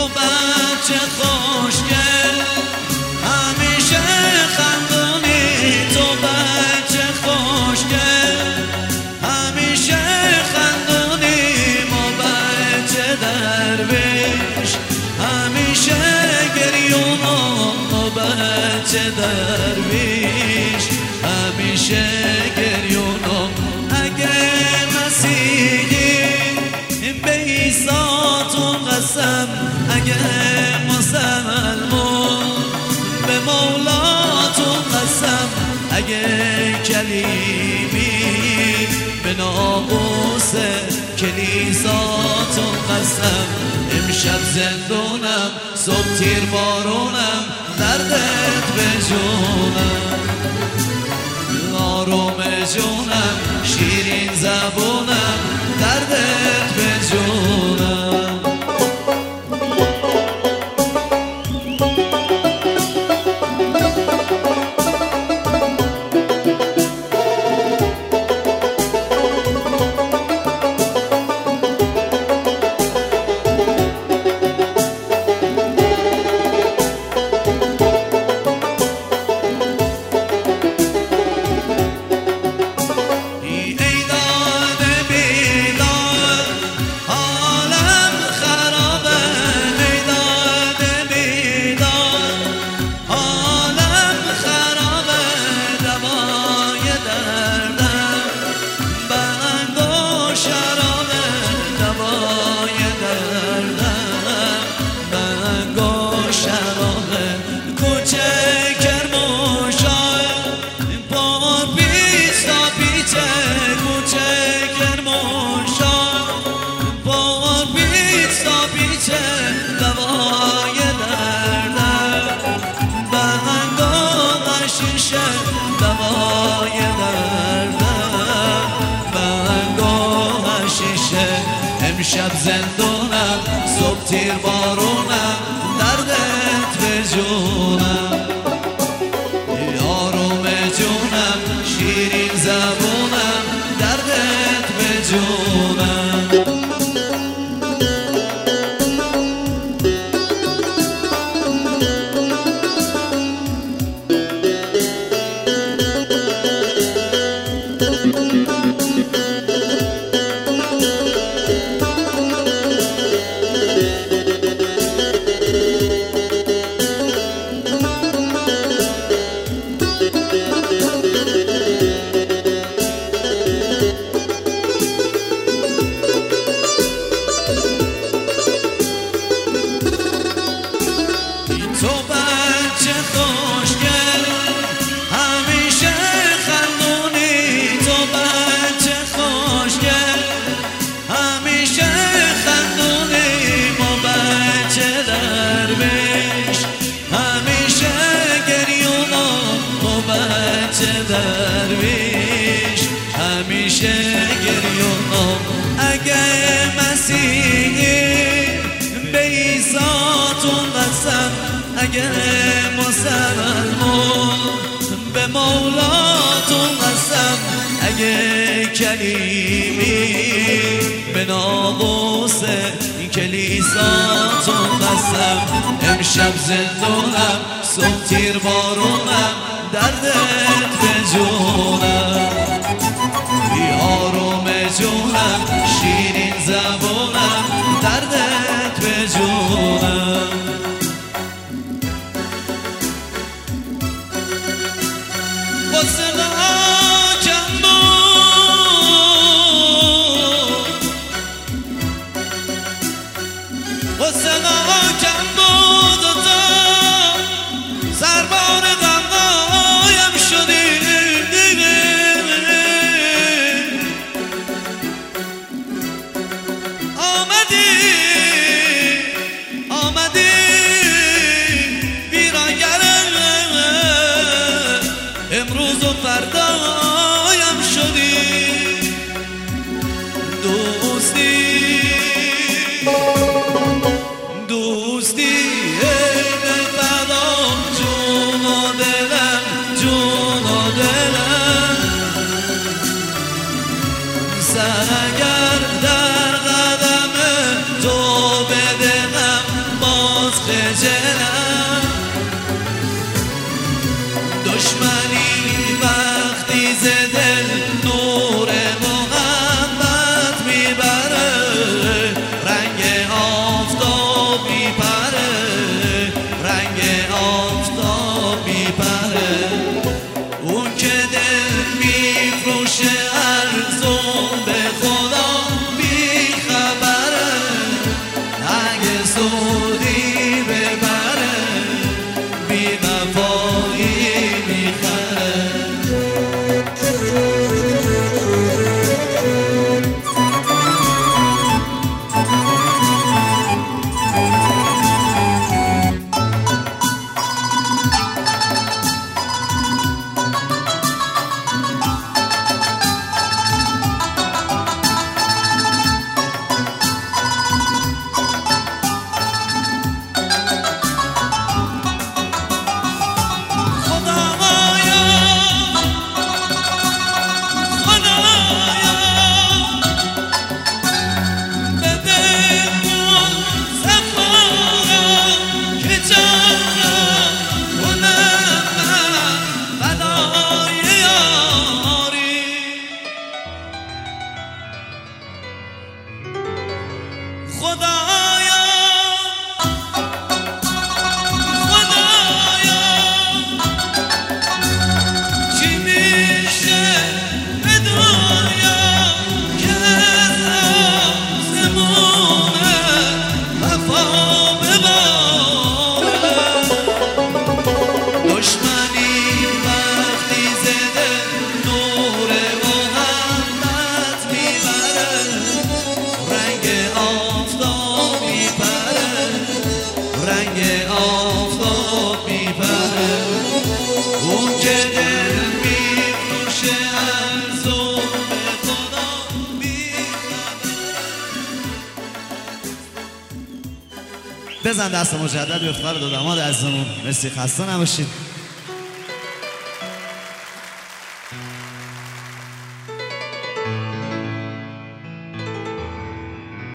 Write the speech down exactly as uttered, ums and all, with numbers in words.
تو بچه خوشگل همیشه خندونی، تو بچه خوشگل همیشه خندونی، ما بچه درویش همیشه گریونم، ما بچه درویش همیشه گریونم. اگه مسیحی به عیساتون قسم، اگه مسلمون به مولاتون قسم، اگه کلیمی به ناموس کلیساتون قسم. امشب زندونم صبح تیر بارونم، دردت به جونم، آروم جونم شیرین زبونم، دردت به جونم. امشب زندونم صبح تیر بارونم، دردت به جونم، آروم جونم شیرین زبونم، دردت به جونم. تو بچه خوشگل همیشه خندونی، تو بچه خوشگل همیشه خندونی، ما بچه درویش همیشه گریونم، ما بچه درویش همیشه گریونم. اگه مسیحی به عیساتون قسم، اگه مسلمون به مولاتون قسم، اگه کلیمی به ناموس کلیساتون قسم. امشب زندونم صبح تیر بارونم، دردت به جونم، آروم جونم شیرین زبونم، دردت به جونم. امروز و فردایم شدی دوستی، دوستی ای دل فدا جون اگه سودی ببره بی وفایی میخره. خدایا خدایا چی میشه به دنیا که آسمونه وفا بباره. دشمنی وقتی زده نور محبت میبره، رنگ آفتاب میپره، رنگ آفتاب میپره. اون که دل میفروشه از ظلم خدا میخبره. بزن دست مجدد به افتخار دو داماد عزیزمون. مرسی، خسته نباشید.